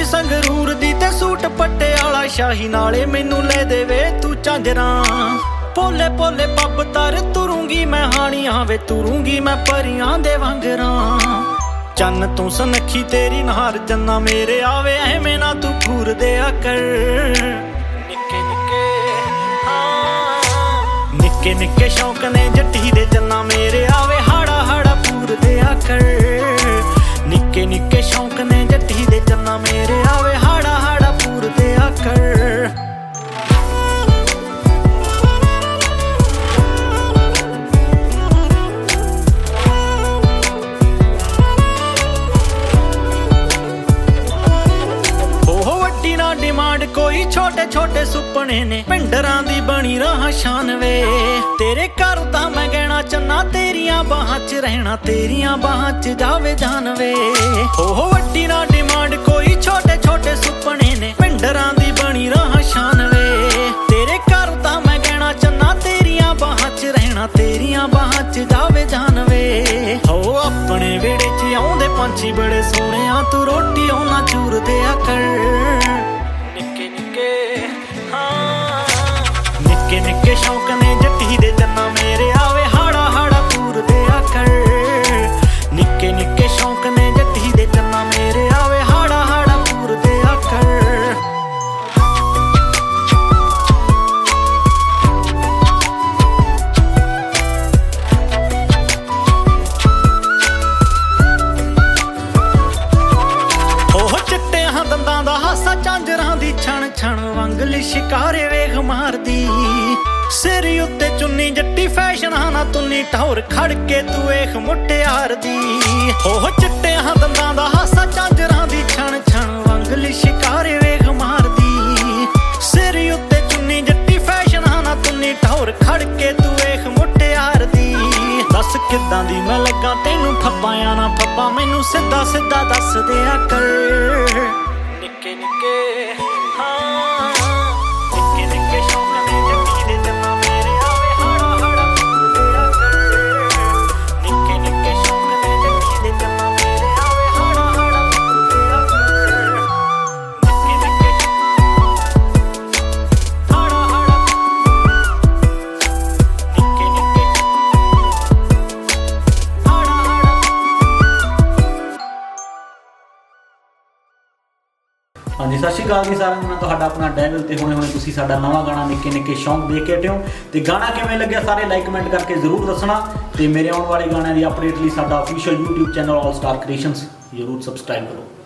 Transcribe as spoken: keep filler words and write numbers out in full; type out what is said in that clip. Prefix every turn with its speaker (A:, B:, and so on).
A: ਕੁੜੀ ਸੰਗਰੂਰ ਦੀ ਤੇ ਸੂਟ ਪਟਿਆਲਾ ਸ਼ਾਹੀ ਨਾਲੇ ਮੈਨੂੰ ਲੈ ਦੇਵੇ ਤੂੰ ਝਾਂਜਰਾਂ। ਪੋਲੇ ਪੋਲੇ ਪੱਬ ਤਰ ਤੁਰੂੰਗੀ ਮੈਂ ਹਾਣੀਆਂ ਵੇ ਤੁਰੂੰਗੀ ਮੈਂ ਪਰੀਆਂ ਦੇ ਵਾਂਗਰਾਂ। ਚੰਨ ਤੂੰ ਸੁਨੱਖੀ ਤੇਰੀ ਨਹਾਰ ਜੰਨਾ ਮੇਰੇ ਆਵੇ ਐਵੇਂ ਨਾ ਤੂੰ ਘੂਰ ਦਿਆ ਕਰ। ਨਿੱਕੇ ਨਿੱਕੇ ਹਾਂ ਨਿੱਕੇ ਨਿੱਕੇ ਸ਼ੌਕ ਨੇ ਜੱਟੀ ਦੇ ਜੰਨਾ ਮੇਰੇ ਆਵੇ ਹਾੜਾ ਹਾੜਾ ਪੂਰ ਦਿਆ ਕਰ। ਨਿੱਕੇ ਨਿੱਕੇ ਸ਼ੌਕ ਨੇ ਜੱਟੀ ਦੇ ਜੰਨਾ ਮੇਰੇ ਆਵੇ ਹਾੜਾ ਹਾੜਾ ਪੂਰ ਦਿਆ ਕਰ। डिमांड कोई छोटे छोटे सुपने ने पिंडरां दी बनी रहा शान वे। तेरे घर तां मैं गहना चन्ना तेरियां बाहां च रहना तेरियां बाहां च जावे जान वे। हो हो वड्डी ना डिमांड कोई छोटे छोटे सुपने ने पिंडरां दी बनी रहा शान वे। तेरे घर तां मैं गहना चन्ना तेरियां बाहां च रहना तेरियां बाहां च जावे जान वे। हो अपने वेड़े च आउंदे पंछी बड़े सोहणे आ तू रोटी ओना चूर दिया कर। निक्के निक्के शौक ने जट्टी दे जन्ना मेरे आवे हाड़ा हाड़ा पूर दिया कर। निक्के निक्के शौक ने जट्टी दे जन्ना मेरे आवे हाड़ा हाड़ा पूर दिया कर। ओह चिट्टे हां दंदां दा हासा झांजरां दी छण छण वंगली शिकारे वेख मारदी। सिर उत्ते चुन्नी जट्टी फैशन ना तुन्नी टौर खड़ के तू वेख मुटियार दी। ओह चिट्टे हां दंदां दा हासा झांजरां दी छण छण वंगली शिकारे वेख मारदी। सिर उत्ते चुन्नी जट्टी फैशन ना तुन्नी टौर खड़ के तू वेख मुटियार दी। दस किदां दी मैं लगा तैनू फप्पाया ना फप्पा मैनू सिद्धा सिद्धा दस दिया कर। निक्के निक्के हाँ निक्के निक्के शौक ने जट्टी दे जन्ना मेरे आवे हाड़ा हाड़ा पूर दिया कर। निक्के निक्के शौक ने जट्टी दे जन्ना मेरे आवे हाड़ा हाड़ा पूर दिया कर। निक्के निक्के हाड़ा हाड़ा निक्के निक्के हाड़ा हाड़ा।
B: हाँ जी, सत श्री अकाल जी सारिਆਂ ਨੂੰ। मैं ਤੁਹਾਡਾ ਆਪਣਾ ਡੈਨਲ ਤੇ ਹੁਣੇ ਹੁਣੇ ਤੁਸੀਂ ਸਾਡਾ ਨਵਾਂ ਗਾਣਾ ਨਿੱਕੇ ਨਿੱਕੇ ਸ਼ੌਂਕ ਦੇਖ ਕੇ ਹਟਿਓ ਤੇ ਗਾਣਾ ਕਿਵੇਂ ਲੱਗਿਆ ਸਾਰੇ ਲਾਈਕ ਕਮੈਂਟ ਕਰਕੇ ਜ਼ਰੂਰ ਦੱਸਣਾ ਤੇ ਮੇਰੇ ਆਉਣ ਵਾਲੇ ਗਾਣਿਆਂ ਦੀ ਅਪਡੇਟ ਲਈ ਸਾਡਾ official YouTube channel all star creations ਜ਼ਰੂਰ ਸਬਸਕ੍ਰਾਈਬ ਕਰੋ।